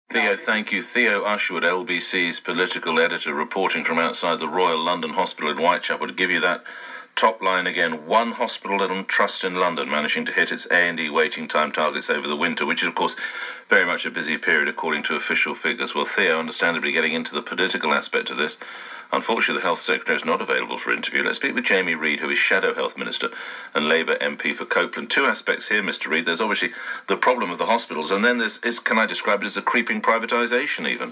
Theo, thank you. Theo Ushwood, LBC's political editor, reporting from outside the Royal London Hospital in Whitechapel. To give you that top line again, one hospital and trust in London managing to hit its A&E waiting time targets over the winter, which is, of course, very much a busy period according to official figures. Well, Theo, understandably getting into the political aspect of this. Unfortunately, the Health Secretary is not available for interview. Let's speak with Jamie Reid, who is Shadow Health Minister and Labour MP for Copeland. Two aspects here, Mr. Reid. There's obviously the problem of the hospitals, and then there's, can I describe it as a creeping privatisation even?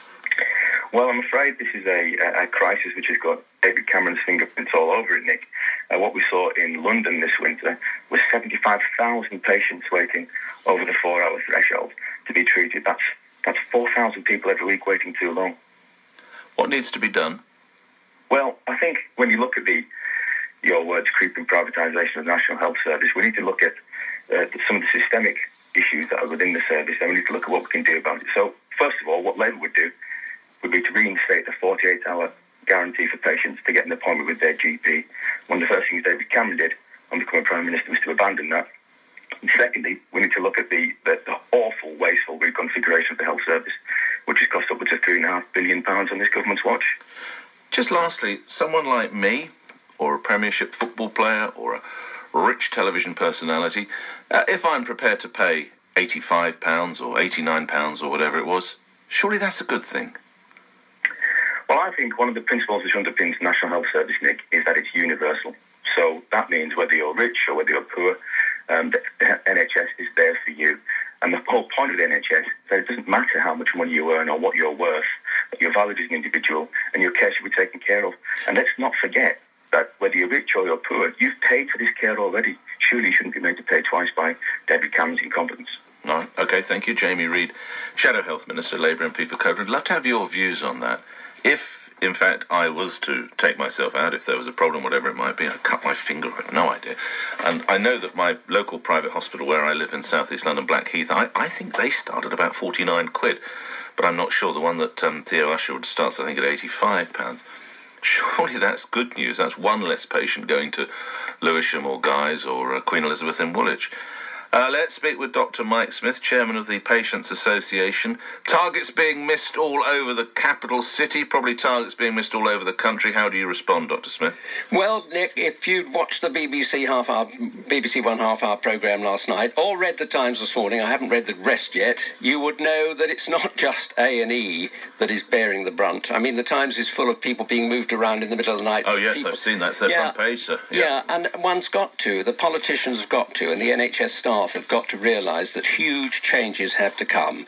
Well, I'm afraid this is a crisis which has got David Cameron's fingerprints all over it, Nick. What we saw in London this winter was 75,000 patients waiting over the 4-hour threshold to be treated. That's 4,000 people every week waiting too long. What needs to be done? Well, I think when you look at your words, creeping privatisation of the National Health Service, we need to look at some of the systemic issues that are within the service, and we need to look at what we can do about it. So, first of all, what Labour would do would be to reinstate the 48-hour guarantee for patients to get an appointment with their GP. One of the first things David Cameron did on becoming Prime Minister was to abandon that. And secondly, we need to look at the awful, wasteful reconfiguration of the health service, which has cost upwards of £3.5 billion on this government's watch. Just lastly, someone like me, or a Premiership football player, or a rich television personality, if I'm prepared to pay £85 or £89 or whatever it was, surely that's a good thing. Well, I think one of the principles which underpins the National Health Service, Nick, is that it's universal. So that means whether you're rich or whether you're poor, the NHS is there for you. And the whole point of the NHS is that it doesn't matter how much money you earn or what you're worth, that you're valued as an individual and your care should be taken care of. And let's not forget that whether you're rich or you're poor, you've paid for this care already. Surely you shouldn't be made to pay twice by David Cameron's incompetence. All right. OK, thank you, Jamie Reid, Shadow Health Minister, Labour MP for Copeland. I'd love to have your views on that. If, in fact, I was to take myself out, if there was a problem, whatever it might be, I'd cut my finger, I have no idea. And I know that my local private hospital where I live in South East London, Blackheath, I think they start at about £49, but I'm not sure. The one that Theo Ushwood starts, I think, at £85. Surely that's good news. That's one less patient going to Lewisham or Guy's or Queen Elizabeth in Woolwich. Let's speak with Dr. Mike Smith, Chairman of the Patients Association. Targets being missed all over the capital city, probably targets being missed all over the country. How do you respond, Dr. Smith? Well, Nick, if you'd watched the BBC One half-hour programme last night, or read the Times this morning, I haven't read the rest yet, you would know that it's not just A&E that is bearing the brunt. I mean, the Times is full of people being moved around in the middle of the night. Oh, yes, I've seen that. It's their front page, sir. Yeah, and the politicians have got to, and the NHS staff have got to realise that huge changes have to come.